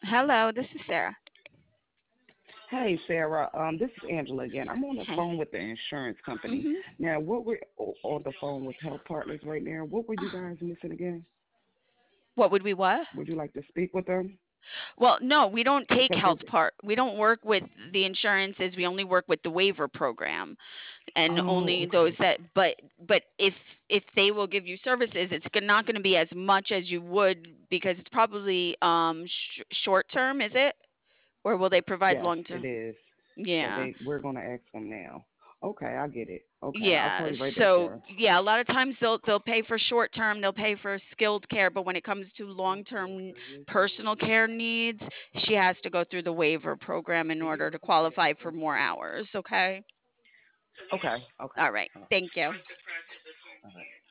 Hello, this is Sarah. Hey, Sarah. This is Angela again. I'm on the Hey. phone with the insurance company. Mhm. Now, what we're on the phone with Health Partners right now. What were you guys missing again? What would we what? Would you like to speak with them? Well, no, we don't take Because they, health part. We don't work with the insurances. We only work with the waiver program, and oh, only those okay. that. But if they will give you services, it's not going to be as much as you would because it's probably short term. Is it, or will they provide Yes, long it term? is. So Yeah. we're gonna ask them now. Okay, I get it. Okay, I'll Yeah. call you right back, So Sarah. yeah, a lot of times they'll pay for short term, they'll pay for skilled care, but when it comes to long term personal care needs, she has to go through the waiver program in order to qualify for more hours. Okay. Okay, okay. All right. All Thank you. right.